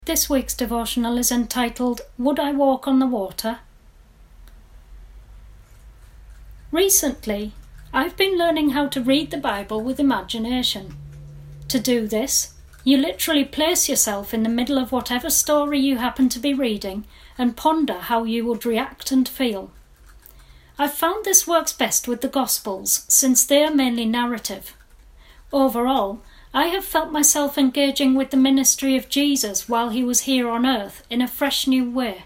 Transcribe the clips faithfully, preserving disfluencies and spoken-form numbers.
This week's devotional is entitled, Would I Walk on the Water? Recently, I've been learning how to read the Bible with imagination. To do this, you literally place yourself in the middle of whatever story you happen to be reading and ponder how you would react and feel. I've found this works best with the Gospels, since they are mainly narrative. Overall, I have felt myself engaging with the ministry of Jesus while he was here on earth in a fresh new way.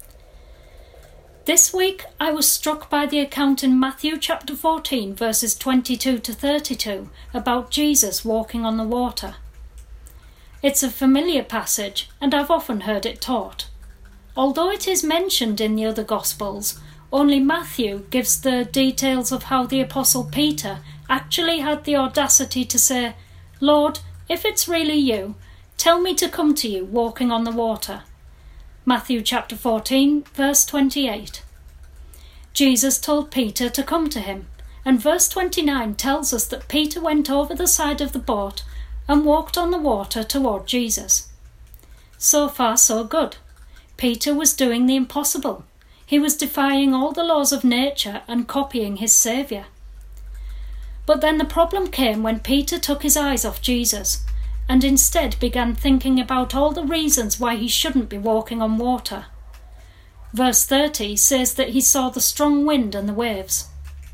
This week I was struck by the account in Matthew chapter fourteen verses twenty-two to thirty-two about Jesus walking on the water. It's a familiar passage and I've often heard it taught. Although it is mentioned in the other Gospels, only Matthew gives the details of how the Apostle Peter actually had the audacity to say, Lord, if it's really you, tell me to come to you walking on the water. Matthew chapter fourteen, verse twenty-eight. Jesus told Peter to come to him, and verse twenty-nine tells us that Peter went over the side of the boat and walked on the water toward Jesus. So far, so good. Peter was doing the impossible. He was defying all the laws of nature and copying his Saviour. But then the problem came when Peter took his eyes off Jesus and instead began thinking about all the reasons why he shouldn't be walking on water. Verse thirty says that he saw the strong wind and the waves.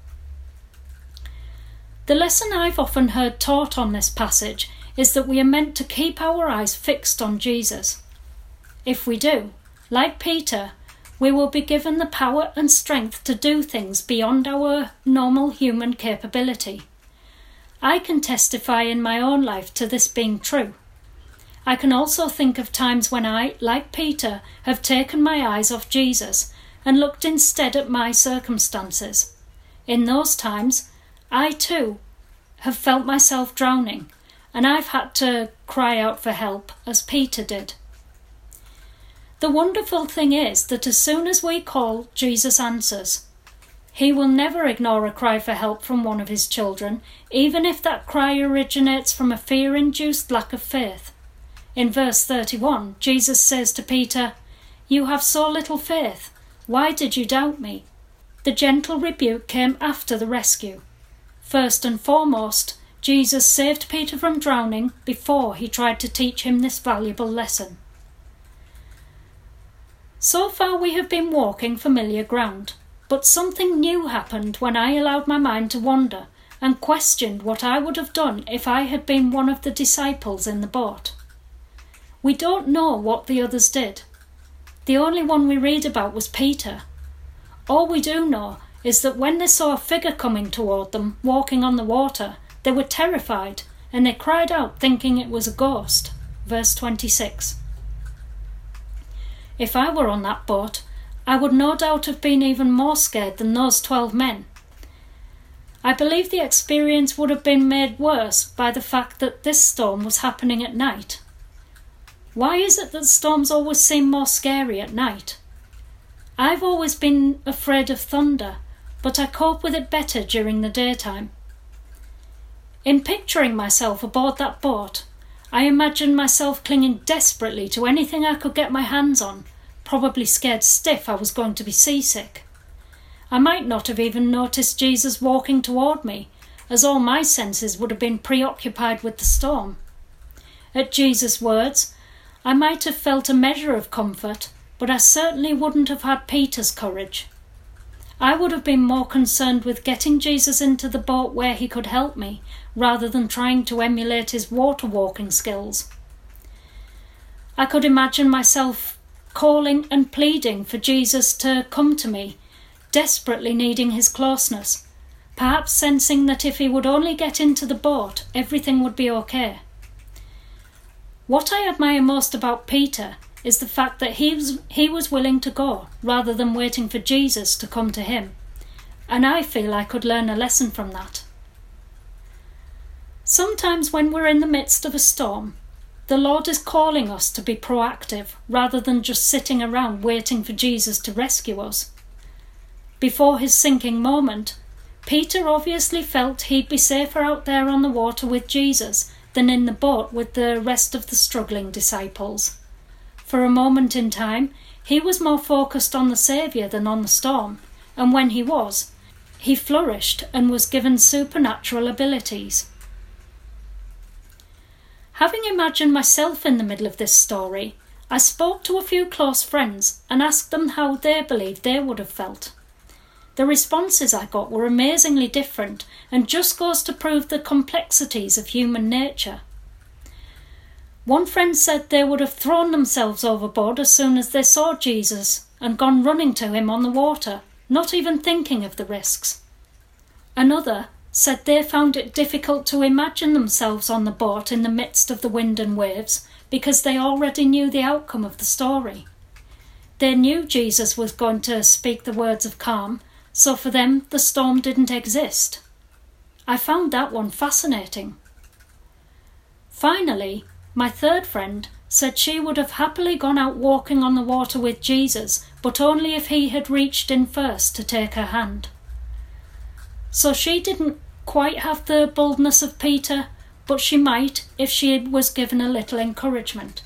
The lesson I've often heard taught on this passage is that we are meant to keep our eyes fixed on Jesus. If we do, like Peter, we will be given the power and strength to do things beyond our normal human capability. I can testify in my own life to this being true. I can also think of times when I, like Peter, have taken my eyes off Jesus and looked instead at my circumstances. In those times, I too have felt myself drowning, and I've had to cry out for help, as Peter did. The wonderful thing is that as soon as we call, Jesus answers. He will never ignore a cry for help from one of his children, even if that cry originates from a fear-induced lack of faith. In verse thirty-one, Jesus says to Peter, You have so little faith. Why did you doubt me? The gentle rebuke came after the rescue. First and foremost, Jesus saved Peter from drowning before he tried to teach him this valuable lesson. So far we have been walking familiar ground, but something new happened when I allowed my mind to wander and questioned what I would have done if I had been one of the disciples in the boat. We don't know what the others did. The only one we read about was Peter. All we do know is that when they saw a figure coming toward them, walking on the water, they were terrified and they cried out thinking it was a ghost. Verse twenty-six. If I were on that boat, I would no doubt have been even more scared than those twelve men. I believe the experience would have been made worse by the fact that this storm was happening at night. Why is it that storms always seem more scary at night? I've always been afraid of thunder, but I cope with it better during the daytime. In picturing myself aboard that boat, I imagined myself clinging desperately to anything I could get my hands on, probably scared stiff I was going to be seasick. I might not have even noticed Jesus walking toward me, as all my senses would have been preoccupied with the storm. At Jesus' words, I might have felt a measure of comfort, but I certainly wouldn't have had Peter's courage. I would have been more concerned with getting Jesus into the boat where he could help me, rather than trying to emulate his water walking skills. I could imagine myself calling and pleading for Jesus to come to me, desperately needing his closeness, perhaps sensing that if he would only get into the boat, everything would be okay. What I admire most about Peter is the fact that he was, he was willing to go, rather than waiting for Jesus to come to him, and I feel I could learn a lesson from that. Sometimes when we're in the midst of a storm, the Lord is calling us to be proactive rather than just sitting around waiting for Jesus to rescue us. Before his sinking moment, Peter obviously felt he'd be safer out there on the water with Jesus than in the boat with the rest of the struggling disciples. For a moment in time, he was more focused on the Saviour than on the storm, and when he was, he flourished and was given supernatural abilities. Having imagined myself in the middle of this story, I spoke to a few close friends and asked them how they believed they would have felt. The responses I got were amazingly different and just goes to prove the complexities of human nature. One friend said they would have thrown themselves overboard as soon as they saw Jesus and gone running to him on the water, not even thinking of the risks. Another said they found it difficult to imagine themselves on the boat in the midst of the wind and waves because they already knew the outcome of the story. They knew Jesus was going to speak the words of calm, so for them the storm didn't exist. I found that one fascinating. Finally, my third friend said she would have happily gone out walking on the water with Jesus, but only if he had reached in first to take her hand. So she didn't quite have the boldness of Peter, but she might if she was given a little encouragement.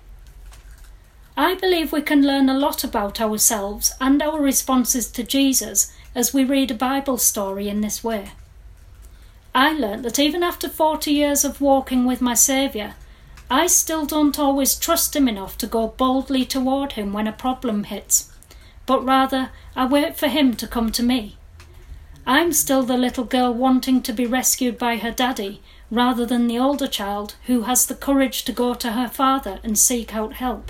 I believe we can learn a lot about ourselves and our responses to Jesus as we read a Bible story in this way. I learnt that even after forty years of walking with my Saviour, I still don't always trust him enough to go boldly toward him when a problem hits, but rather I wait for him to come to me. I'm still the little girl wanting to be rescued by her daddy, rather than the older child who has the courage to go to her father and seek out help.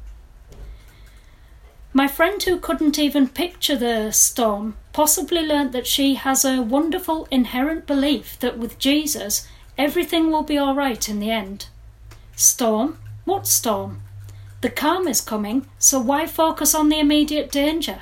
My friend who couldn't even picture the storm possibly learnt that she has a wonderful inherent belief that with Jesus, everything will be all right in the end. Storm? What storm? The calm is coming, so why focus on the immediate danger?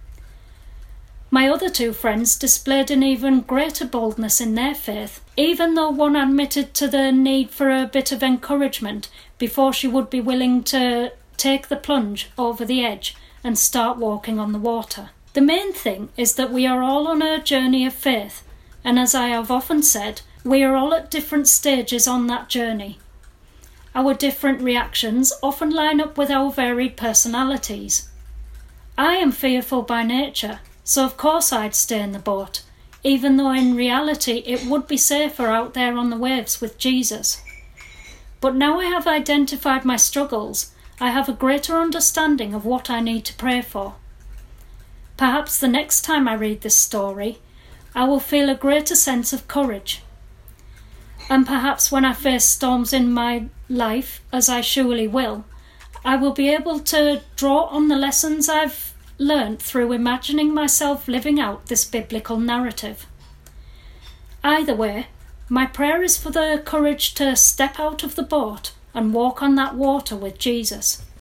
My other two friends displayed an even greater boldness in their faith, even though one admitted to the need for a bit of encouragement before she would be willing to take the plunge over the edge and start walking on the water. The main thing is that we are all on a journey of faith, and as I have often said, we are all at different stages on that journey. Our different reactions often line up with our varied personalities. I am fearful by nature, so of course I'd stay in the boat, even though in reality it would be safer out there on the waves with Jesus. But now I have identified my struggles, I have a greater understanding of what I need to pray for. Perhaps the next time I read this story, I will feel a greater sense of courage. And perhaps when I face storms in my life, as I surely will, I will be able to draw on the lessons I've learnt through imagining myself living out this biblical narrative. Either way, my prayer is for the courage to step out of the boat and walk on that water with Jesus.